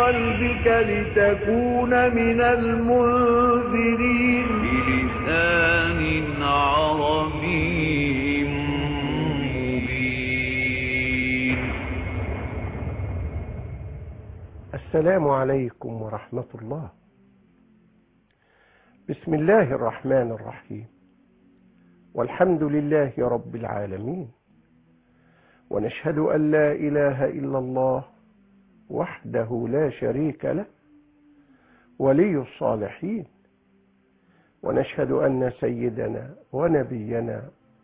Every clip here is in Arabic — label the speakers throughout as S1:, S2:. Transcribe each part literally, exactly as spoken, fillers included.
S1: قلبك لتكون من المنذرين بلسان عربي مبين.
S2: السلام عليكم ورحمة الله. بسم الله الرحمن الرحيم، والحمد لله رب العالمين، ونشهد أن لا إله إلا الله وحده لا شريك له ولي الصالحين، ونشهد أن سيدنا ونبينا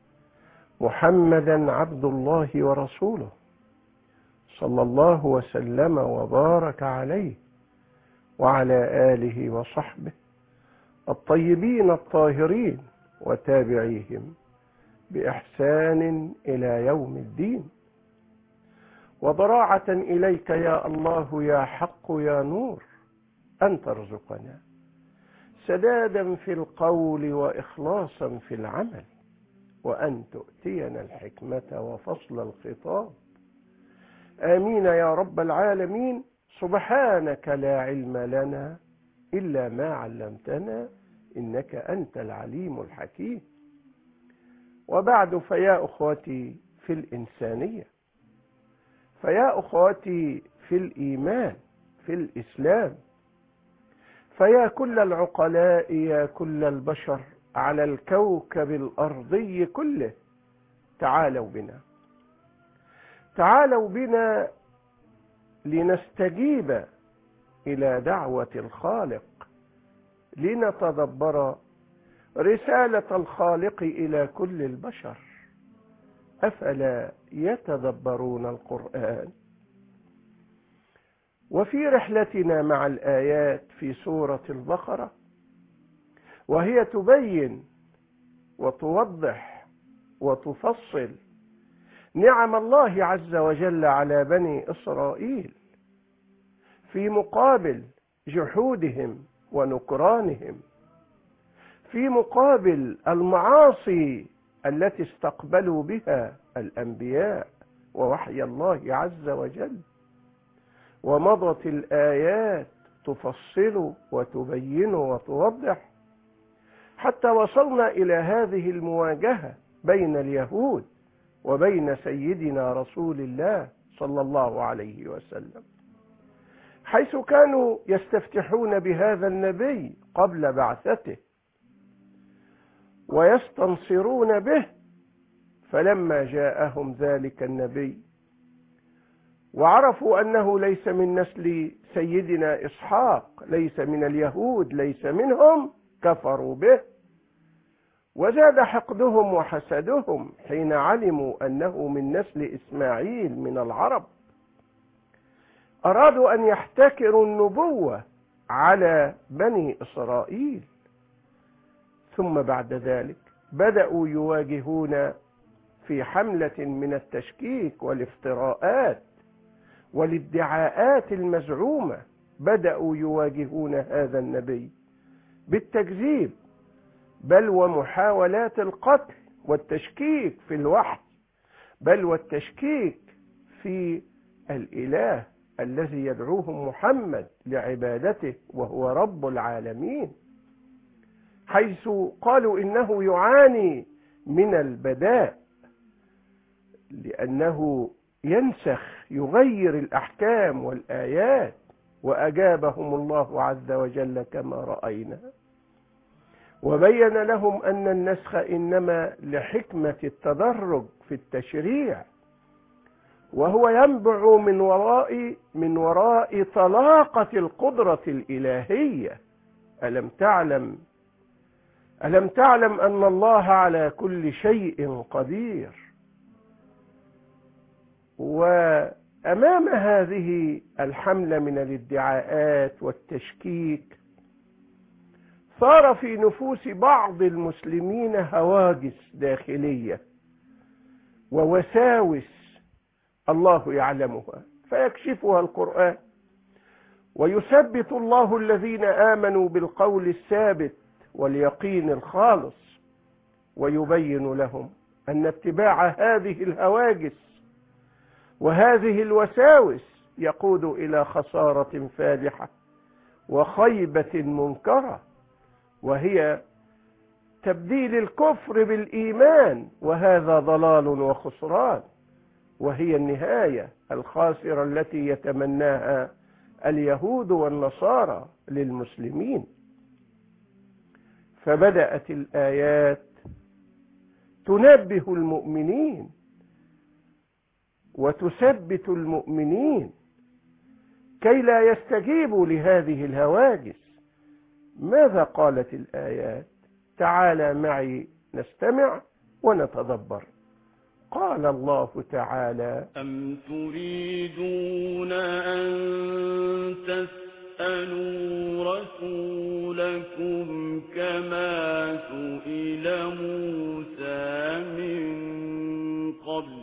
S2: محمدا عبد الله ورسوله صلى الله وسلم وبارك عليه وعلى آله وصحبه الطيبين الطاهرين وتابعيهم بإحسان إلى يوم الدين. وضراعة إليك يا الله يا حق يا نور أن ترزقنا سدادا في القول وإخلاصا في العمل، وأن تؤتينا الحكمة وفصل الخطاب. آمين يا رب العالمين. سبحانك لا علم لنا إلا ما علمتنا إنك أنت العليم الحكيم. وبعد، فيا أخوتي في الإنسانية، فيا أخوتي في الإيمان في الإسلام، فيا كل العقلاء، يا كل البشر على الكوكب الأرضي كله، تعالوا بنا تعالوا بنا لنستجيب إلى دعوة الخالق، لنتدبر رسالة الخالق إلى كل البشر. أفلا يتدبرون القرآن؟ وفي رحلتنا مع الآيات في سورة البقرة، وهي تبين وتوضح وتفصل نعم الله عز وجل على بني إسرائيل في مقابل جحودهم ونكرانهم، في مقابل المعاصي التي استقبلوا بها الأنبياء ووحي الله عز وجل. ومضت الآيات تفصل وتبين وتوضح حتى وصلنا إلى هذه المواجهة بين اليهود وبين سيدنا رسول الله صلى الله عليه وسلم، حيث كانوا يستفتحون بهذا النبي قبل بعثته ويستنصرون به. فلما جاءهم ذلك النبي وعرفوا أنه ليس من نسل سيدنا إسحاق، ليس من اليهود، ليس منهم، كفروا به. وزاد حقدهم وحسدهم حين علموا أنه من نسل إسماعيل من العرب. أرادوا أن يحتكروا النبوة على بني إسرائيل. ثم بعد ذلك بدأوا يواجهون في حملة من التشكيك والافتراءات والادعاءات المزعومة، بدأوا يواجهون هذا النبي بالتكذيب، بل ومحاولات القتل والتشكيك في الوحي، بل والتشكيك في الإله الذي يدعوهم محمد لعبادته وهو رب العالمين، حيث قالوا إنه يعاني من البداء لأنه ينسخ يغير الأحكام والآيات. وأجابهم الله عز وجل كما رأينا، وبين لهم أن النسخ إنما لحكمة التدرج في التشريع، وهو ينبع من وراء من وراء طلاقة القدرة الإلهية. ألم تعلم ألم تعلم أن الله على كل شيء قدير؟ وأمام هذه الحملة من الادعاءات والتشكيك، صار في نفوس بعض المسلمين هواجس داخلية ووساوس الله يعلمها، فيكشفها القرآن، ويثبت الله الذين آمنوا بالقول الثابت واليقين الخالص، ويبين لهم أن اتباع هذه الهواجس وهذه الوساوس يقود إلى خسارة فادحة وخيبة منكرة، وهي تبديل الكفر بالإيمان، وهذا ضلال وخسران، وهي النهاية الخاسرة التي يتمناها اليهود والنصارى للمسلمين. فبدأت الآيات تنبه المؤمنين وتثبت المؤمنين كي لا يستجيبوا لهذه الهواجس. ماذا قالت الآيات؟ تعالى معي نستمع ونتدبر. قال الله تعالى:
S1: أم تريدون أن تسألوا رسولكم كما سئل موسى من قبل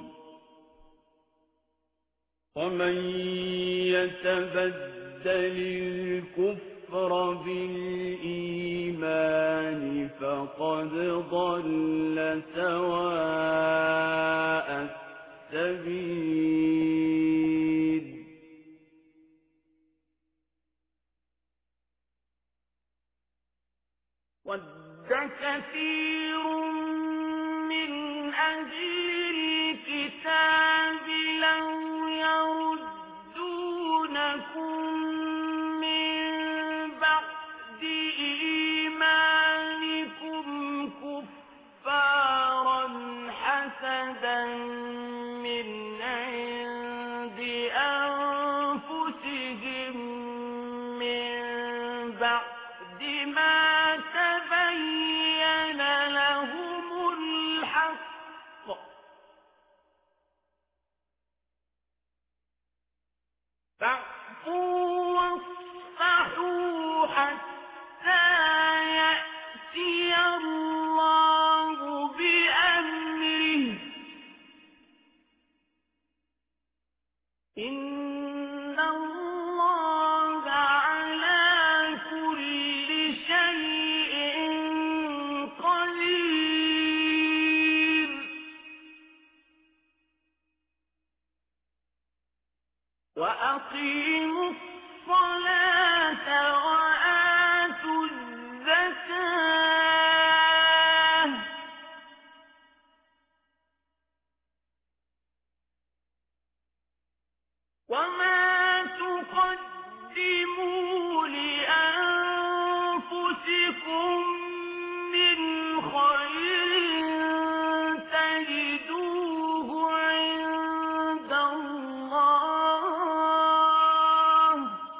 S1: ومن يتبدل الكفر بالإيمان فقد ضل سواء السبيل. ود كثير من أهل الكتاب لو يردونكم من بعد إيمانكم كفارا حسدا من عند أنفسهم من بعد ما تبين لهم الحق فاعفوا واصفحوا حتى يأتي الله بأمره إن الله على كل شيء قدير. وأقيموا الصلاة وآتوا الزكاة وما تقدموا لأنفسكم من خير تجدوه عند الله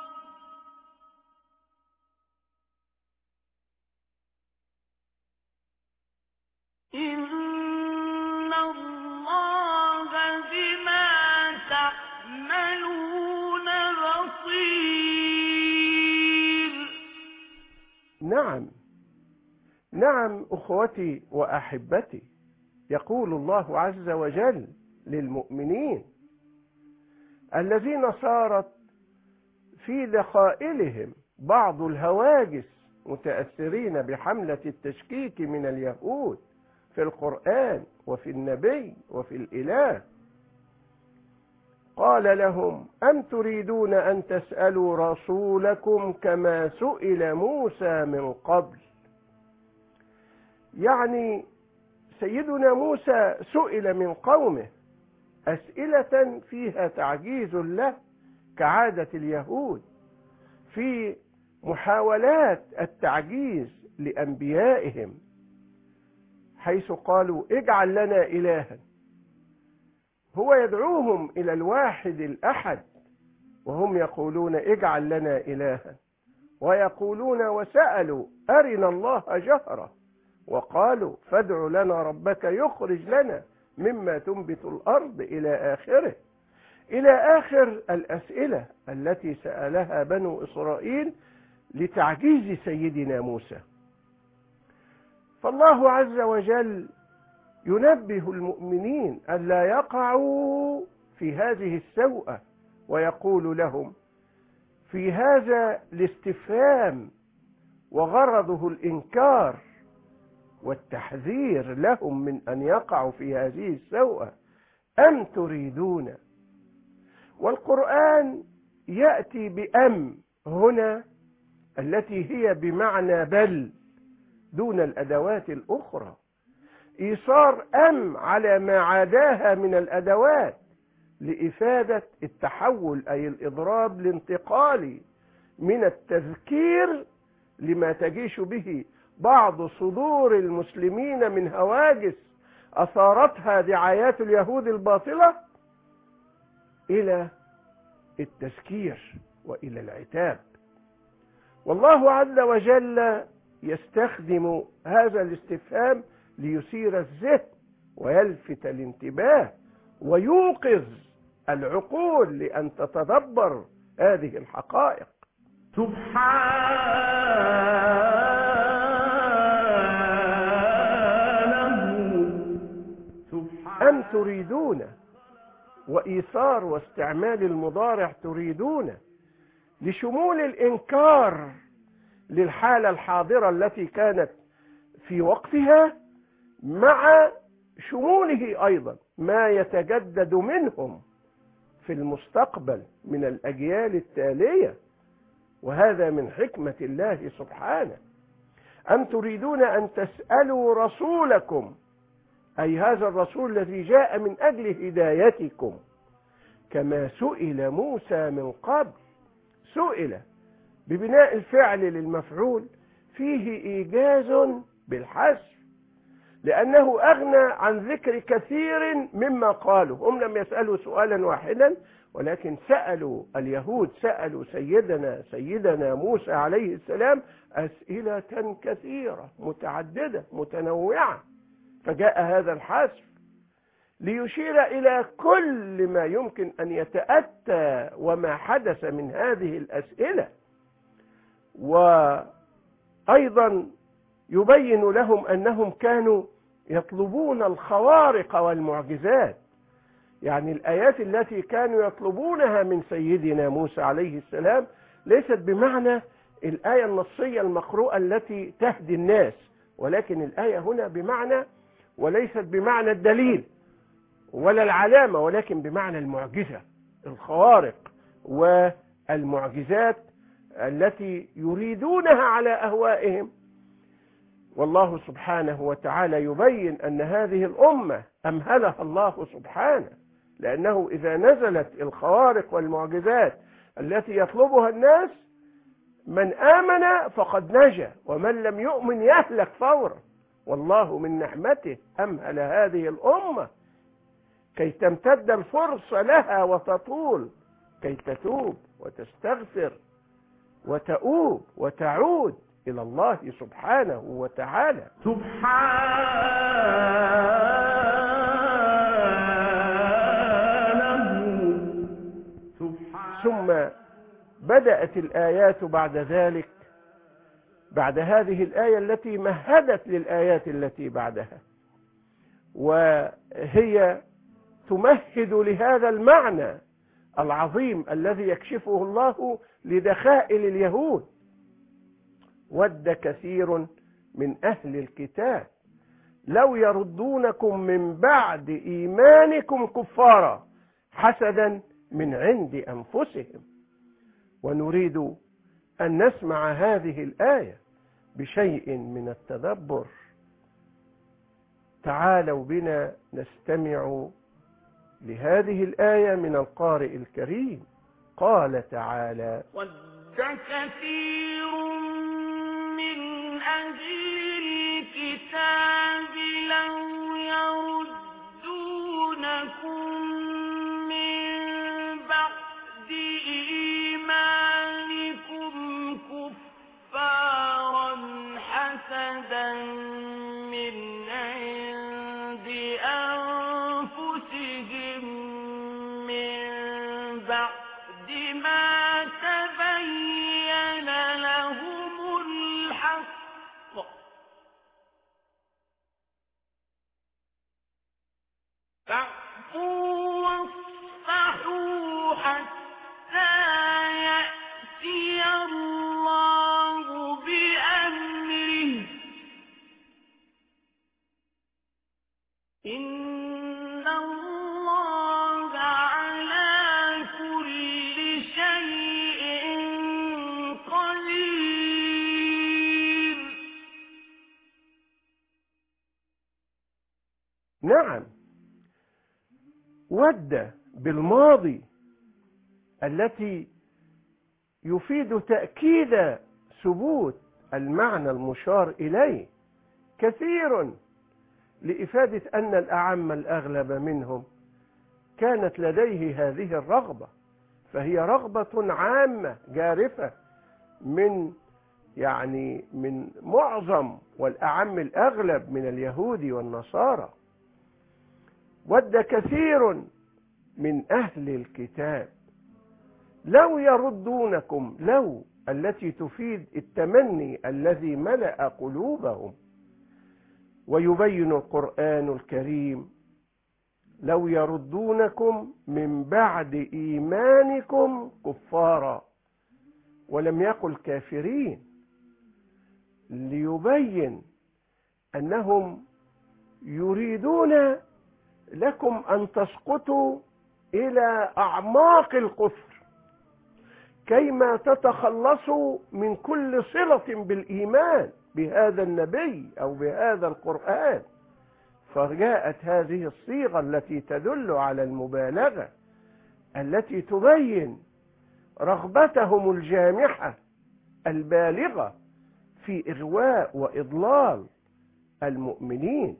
S1: إن الله بما تعملون بصير.
S2: نعم نعم أخوتي وأحبتي، يقول الله عز وجل للمؤمنين الذين صارت في دخائلهم بعض الهواجس متأثرين بحملة التشكيك من اليهود في القرآن وفي النبي وفي الإله. قال لهم: أم تريدون أن تسألوا رسولكم كما سئل موسى من قبل؟ يعني سيدنا موسى سئل من قومه أسئلة فيها تعجيز له كعادة اليهود في محاولات التعجيز لأنبيائهم، حيث قالوا: اجعل لنا إلها. هو يدعوهم إلى الواحد الأحد وهم يقولون اجعل لنا إلها، ويقولون وسألوا أرنا الله جهرة، وقالوا فادع لنا ربك يخرج لنا مما تنبت الأرض إلى آخره، إلى آخر الأسئلة التي سألها بنو إسرائيل لتعجيز سيدنا موسى. فالله عز وجل ينبه المؤمنين ألا يقعوا في هذه السوءة، ويقول لهم في هذا الاستفهام وغرضه الإنكار والتحذير لهم من أن يقعوا في هذه السوءة: أم تريدون. والقرآن يأتي بأم هنا التي هي بمعنى بل دون الأدوات الأخرى، إيصار أم على ما عداها من الأدوات لإفادة التحول، أي الإضراب الانتقالي من التذكير لما تجيش به بعض صدور المسلمين من هواجس أثارتها دعايات اليهود الباطلة إلى التذكير وإلى العتاب. والله عز وجل يستخدم هذا الاستفهام ليثير الذهن ويلفت الانتباه ويوقظ العقول لأن تتدبر هذه الحقائق.
S3: سبحانه سبحانه
S2: أم تريدون، وإيثار واستعمال المضارع تريدون لشمول الإنكار للحالة الحاضرة التي كانت في وقتها، مع شموله أيضا ما يتجدد منهم في المستقبل من الأجيال التالية، وهذا من حكمة الله سبحانه. أم تريدون أن تسألوا رسولكم، أي هذا الرسول الذي جاء من أجل هدايتكم، كما سئل موسى من قبل. سئل ببناء الفعل للمفعول فيه إيجاز بالحذف، لأنه أغنى عن ذكر كثير مما قالوا. هم لم يسألوا سؤالا واحدا، ولكن سألوا اليهود، سألوا سيدنا سيدنا موسى عليه السلام أسئلة كثيرة متعددة متنوعة، فجاء هذا الحذف ليشير إلى كل ما يمكن أن يتأتى وما حدث من هذه الأسئلة، وأيضا يبين لهم أنهم كانوا يطلبون الخوارق والمعجزات. يعني الآيات التي كانوا يطلبونها من سيدنا موسى عليه السلام ليست بمعنى الآية النصية المقروءة التي تهدي الناس، ولكن الآية هنا بمعنى، وليست بمعنى الدليل ولا العلامة، ولكن بمعنى المعجزة، الخوارق والمعجزات التي يريدونها على أهوائهم. والله سبحانه وتعالى يبين أن هذه الأمة أمهلها الله سبحانه، لأنه إذا نزلت الخوارق والمعجزات التي يطلبها الناس، من آمن فقد نجا، ومن لم يؤمن يهلك فورا. والله من نعمته أمهل هذه الأمة كي تمتد الفرصة لها وتطول، كي تتوب وتستغفر وتؤوب وتعود إلى الله سبحانه وتعالى.
S3: سبحانه سبحانه
S2: ثم بدأت الآيات بعد ذلك، بعد هذه الآية التي مهدت للآيات التي بعدها، وهي تمهد لهذا المعنى العظيم الذي يكشفه الله لدخائل اليهود. ود كثير من أهل الكتاب لو يردونكم من بعد إيمانكم كفارا حسدا من عند أنفسهم. ونريد أن نسمع هذه الآية بشيء من التدبر. تعالوا بنا نستمع لهذه الآية من القارئ الكريم. قال تعالى:
S1: ود كثير من أهل الكتاب لو يردونكم من بعد إيمانكم كفارا حسدا من عند أنفسهم من بعد ما تبين لهم الحق فاعفوا واصفحوا حتى يأتي الله بأمره إن الله على كل شيء
S2: نعم، ود بالماضي التي يفيد تأكيد ثبوت المعنى المشار إليه كثير، لإفادة أن الأعم الأغلب منهم كانت لديه هذه الرغبة، فهي رغبة عامة جارفة من يعني من معظم والأعم الأغلب من اليهود والنصارى. ود كثير من أهل الكتاب لو يردونكم، لو التي تفيد التمني الذي ملأ قلوبهم. ويبين القرآن الكريم لو يردونكم من بعد إيمانكم كفارا، ولم يقل كافرين، ليبين أنهم يريدون لكم أن تسقطوا إلى أعماق الكفر كيما تتخلصوا من كل صلة بالإيمان بهذا النبي أو بهذا القرآن. فجاءت هذه الصيغة التي تدل على المبالغة، التي تبين رغبتهم الجامحة البالغة في إغواء وإضلال المؤمنين.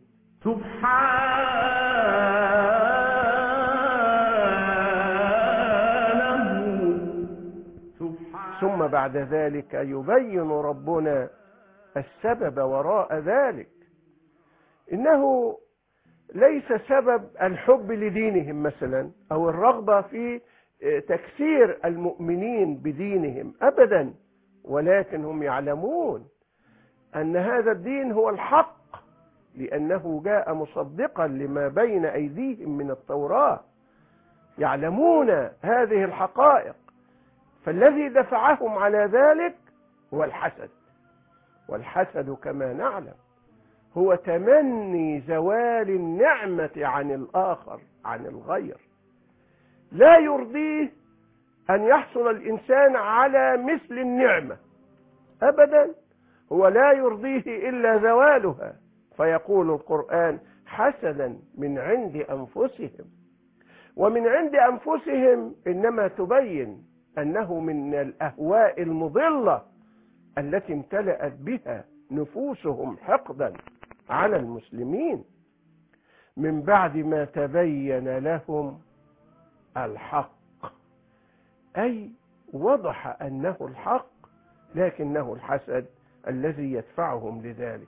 S2: ثم بعد ذلك يبين ربنا السبب وراء ذلك. إنه ليس سبب الحب لدينهم مثلا أو الرغبة في تكسير المؤمنين بدينهم أبدا، ولكن هم يعلمون أن هذا الدين هو الحق، لأنه جاء مصدقا لما بين أيديهم من التوراة. يعلمون هذه الحقائق، فالذي دفعهم على ذلك هو الحسد. والحسد كما نعلم هو تمني زوال النعمة عن الآخر، عن الغير. لا يرضيه أن يحصل الإنسان على مثل النعمة أبدا، هو لا يرضيه إلا زوالها. فيقول القرآن حسدا من عند أنفسهم. ومن عند أنفسهم إنما تبين أنه من الأهواء المضلة التي امتلأت بها نفوسهم حقدا على المسلمين من بعد ما تبين لهم الحق، أي وضح أنه الحق، لكنه الحسد الذي يدفعهم لذلك.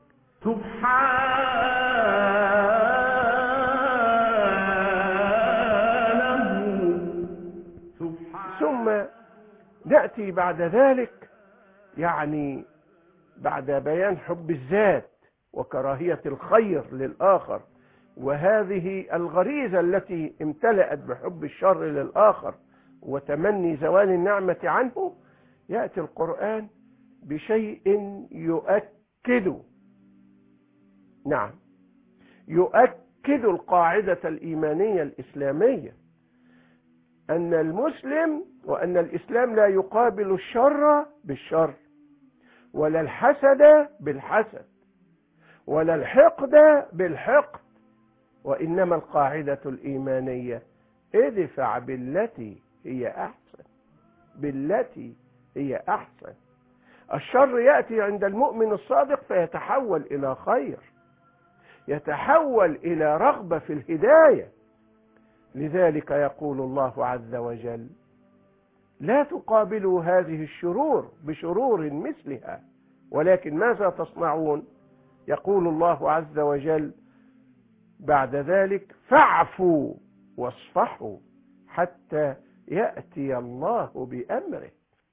S2: ثم نأتي بعد ذلك، يعني بعد بيان حب الذات وكراهية الخير للآخر وهذه الغريزة التي امتلأت بحب الشر للآخر وتمني زوال النعمة عنه، يأتي القرآن بشيء يؤكد، نعم، يؤكد القاعدة الإيمانية الإسلامية، أن المسلم وأن الإسلام لا يقابل الشر بالشر، ولا الحسد بالحسد، ولا الحقد بالحقد، وإنما القاعدة الإيمانية ادفع بالتي هي أحسن، بالتي هي أحسن. الشر يأتي عند المؤمن الصادق فيتحول إلى خير، يتحول إلى رغبة في الهداية. لذلك يقول الله عز وجل لا تقابلوا هذه الشرور بشرور مثلها، ولكن ماذا تصنعون؟ يقول الله عز وجل بعد ذلك فاعفوا واصفحوا حتى يأتي الله بأمره.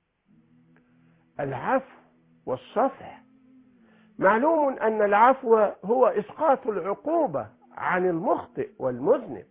S2: العفو والصفح، معلوم أن العفو هو إسقاط العقوبة عن المخطئ والمذنب،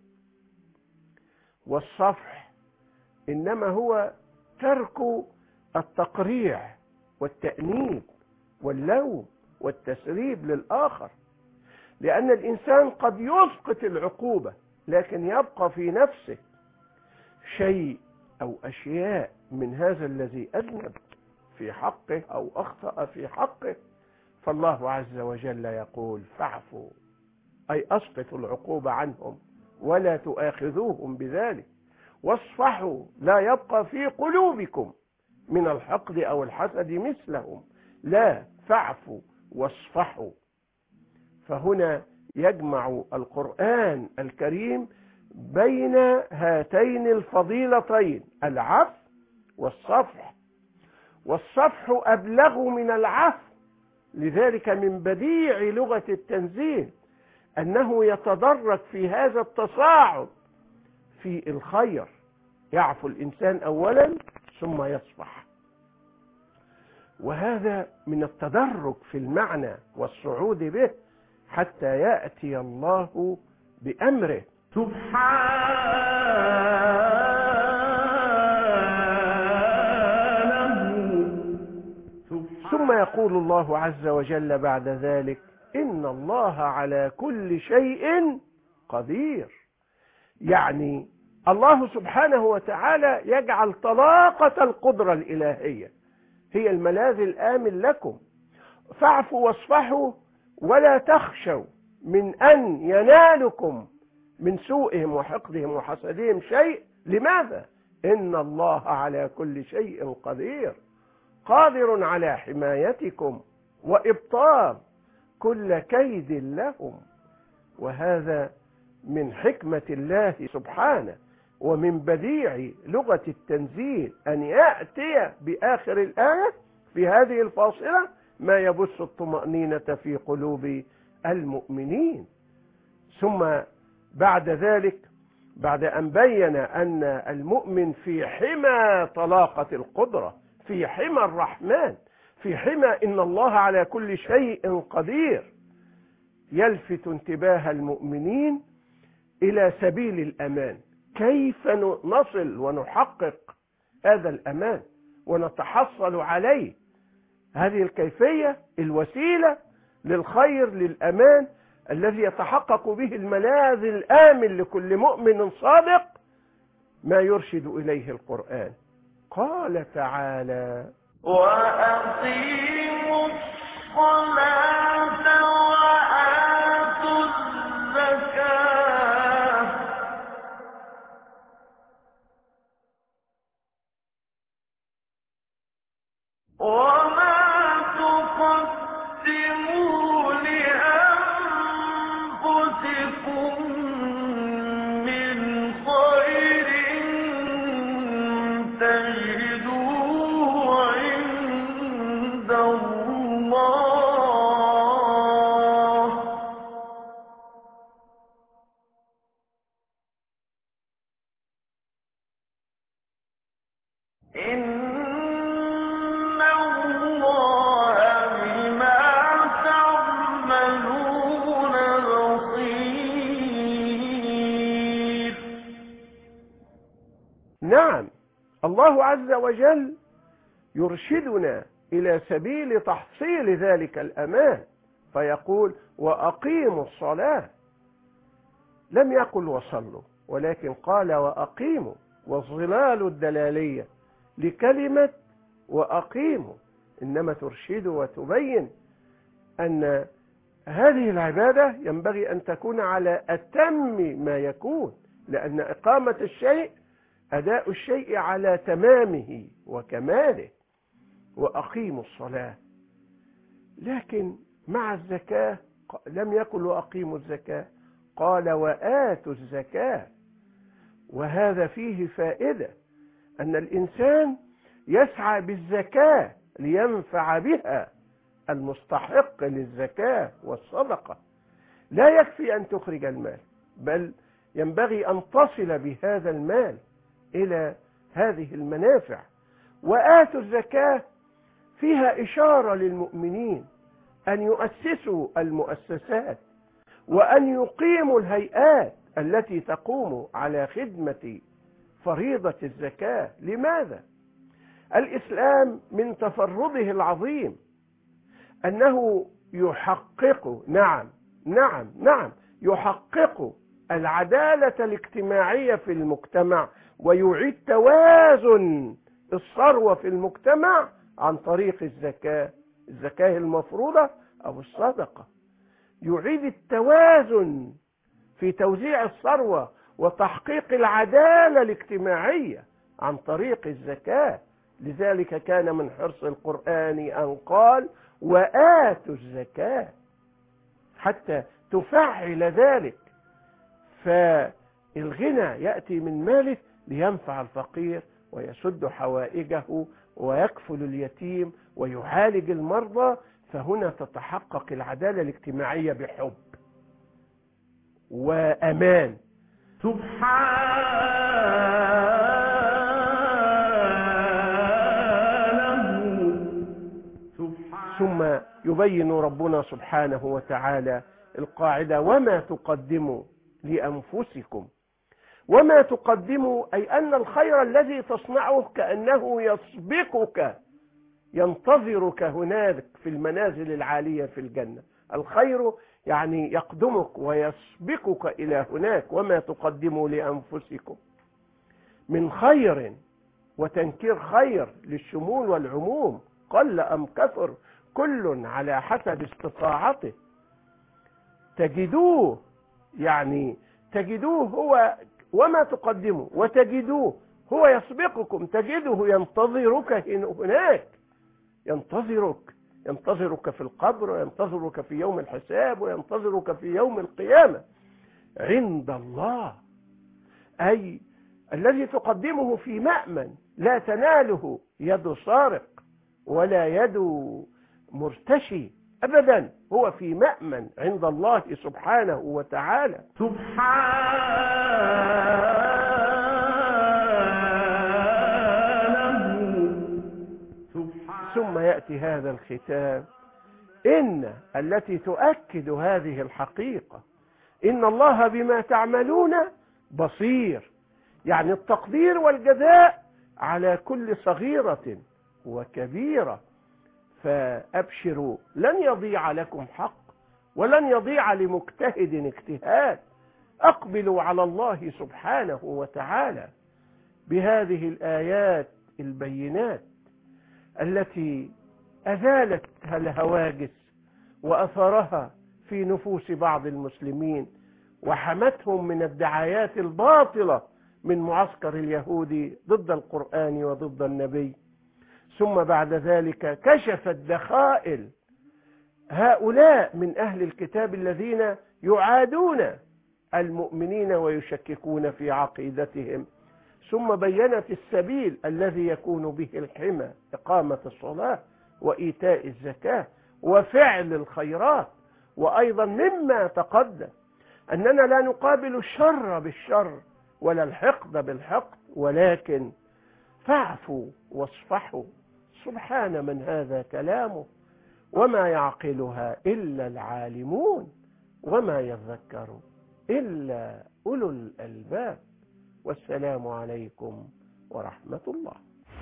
S2: والصفح إنما هو ترك التقريع والتأنيب واللوم والتسريب للآخر، لأن الإنسان قد يسقط العقوبة لكن يبقى في نفسه شيء أو أشياء من هذا الذي أذنب في حقه أو أخطأ في حقه. فالله عز وجل يقول فاعفوا، أي أسقطوا العقوبة عنهم ولا تؤاخذوهم بذلك. واصفحوا لا يبقى في قلوبكم من الحقد أو الحسد مثلهم، لا، فاعفوا واصفحوا. فهنا يجمع القرآن الكريم بين هاتين الفضيلتين، العفو والصفح. والصفح أبلغ من العفو، لذلك من بديع لغة التنزيل أنه يتدرج في هذا التصاعد في الخير، يعفو الإنسان أولا ثم يصفح. وهذا من التدرج في المعنى والصعود به حتى يأتي الله بأمره
S3: سبحانه.
S2: ثم يقول الله عز وجل بعد ذلك: إن الله على كل شيء قدير. يعني الله سبحانه وتعالى يجعل طلاقة القدرة الإلهية هي الملاذ الآمن لكم. فاعفوا واصفحوا ولا تخشوا من أن ينالكم من سوءهم وحقدهم وحسدهم شيء. لماذا؟ إن الله على كل شيء قدير، قادر على حمايتكم وإبطال كل كيد لهم. وهذا من حكمة الله سبحانه ومن بديع لغة التنزيل أن يأتي بآخر الآية في هذه الفاصلة ما يبث الطمأنينة في قلوب المؤمنين. ثم بعد ذلك، بعد أن بين أن المؤمن في حمى طلاقة القدرة، في حمى الرحمن، في حمى إن الله على كل شيء قدير، يلفت انتباه المؤمنين إلى سبيل الأمان. كيف نصل ونحقق هذا الأمان ونتحصل عليه؟ هذه الكيفية الوسيلة للخير، للأمان الذي يتحقق به الملاذ الآمن لكل مؤمن صادق، ما يرشد إليه القرآن. قال تعالى:
S1: وأقيموا الصلاة وآتوا الزكاة وما تقدموا لأنفسكم من خير تجدوه عند الله إن الله بما تعملون بصير.
S2: نعم، الله عز وجل يرشدنا إلى سبيل تحصيل ذلك الأمان، فيقول: وأقيموا الصلاة. لم يقل وصلوا، ولكن قال وأقيموا، والظلال الدلالية لكلمة وأقيموا إنما ترشد وتبين أن هذه العبادة ينبغي أن تكون على أتم ما يكون، لأن إقامة الشيء أداء الشيء على تمامه وكماله. وأقيموا الصلاة. لكن مع الزكاة لم يقل وأقيموا الزكاة، قال وآتوا الزكاة. وهذا فيه فائدة، أن الإنسان يسعى بالزكاة لينفع بها المستحق للزكاة والصدقة. لا يكفي أن تخرج المال، بل ينبغي أن تصل بهذا المال إلى هذه المنافع. وآتوا الزكاة فيها إشارة للمؤمنين أن يؤسسوا المؤسسات وأن يقيموا الهيئات التي تقوم على خدمة فريضة الزكاة. لماذا؟ الإسلام من تفرده العظيم أنه يحقق، نعم نعم نعم يحقق العدالة الاجتماعية في المجتمع، ويعيد توازن الثروة في المجتمع عن طريق الزكاة، الزكاة المفروضة أو الصدقة. يعيد التوازن في توزيع الثروة وتحقيق العدالة الاجتماعية عن طريق الزكاة. لذلك كان من حرص القرآن أن قال وآتوا الزكاة حتى تفعل ذلك. فالغنى يأتي من ماله لينفع الفقير ويسد حوائجه ويكفل اليتيم ويعالج المرضى. فهنا تتحقق العدالة الاجتماعية بحب وأمان. ثم يبين ربنا سبحانه وتعالى القاعدة وما تقدموا لأنفسكم. وما تقدموا أي أن الخير الذي تصنعه كأنه يسبقك ينتظرك هناك في المنازل العالية في الجنة. الخير يعني يقدمك ويسبقك إلى هناك. وما تقدموا لأنفسكم من خير، وتنكير خير للشمول والعموم، قل أم كثر كل على حسب استطاعته. تجدوه يعني تجدوه هو وما تقدموا وتجدوه هو يسبقكم، تجده ينتظرك هناك، ينتظرك ينتظرك في القبر وينتظرك في يوم الحساب وينتظرك في يوم القيامة عند الله. أي الذي تقدمه في مأمن لا تناله يد سارق ولا يد مرتشي أبدا، هو في مأمن عند الله سبحانه وتعالى. ثم يأتي هذا الختام إن التي تؤكد هذه الحقيقة إن الله بما تعملون بصير، يعني التقدير والجزاء على كل صغيرة وكبيرة. فأبشروا لن يضيع لكم حق ولن يضيع لمجتهد اجتهاد. أقبلوا على الله سبحانه وتعالى بهذه الآيات البينات التي أزالت الهواجس وأثرها في نفوس بعض المسلمين وحمتهم من الدعايات الباطلة من معسكر اليهود ضد القرآن وضد النبي. ثم بعد ذلك كشفت دخائل هؤلاء من أهل الكتاب الذين يعادون المؤمنين ويشككون في عقيدتهم. ثم بينت السبيل الذي يكون به الحمى، إقامة الصلاة وإيتاء الزكاة وفعل الخيرات. وأيضا مما تقدم أننا لا نقابل الشر بالشر ولا الحقد بالحقد، ولكن فاعفوا واصفحوا. سبحان من هذا كلامه وما يعقلها إلا العالمون وما يذكر إلا أولو الألباب. والسلام عليكم ورحمة الله.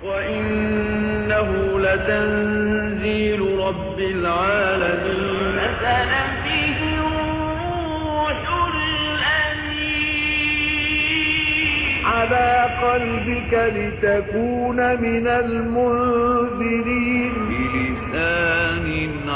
S1: وإنه لتنزيل رب العالمين نزل به الروح الأمين
S3: على قلبك لتكون من المنذرين
S1: بلسان